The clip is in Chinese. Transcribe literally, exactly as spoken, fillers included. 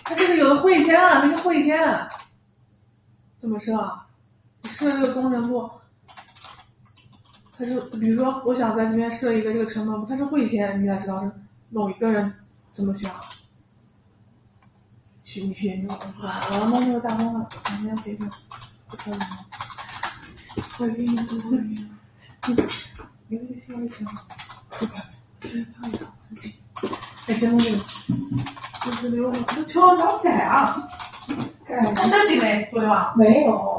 它这个有的汇钱啊，那个汇钱怎么设啊？你设这个工程部，它是比如说我想在这边设一个这个成本部，它是汇钱，你才知道是某一个人怎么选啊？去你去研究是吧？我要弄那个大方向，我们要给个不可以吗？可以吗？可以吗？你那个消费钱不可以，这太难了。哎，先弄这个，就是留，这千万不要改啊！改，它升级没？对吧？ 没有。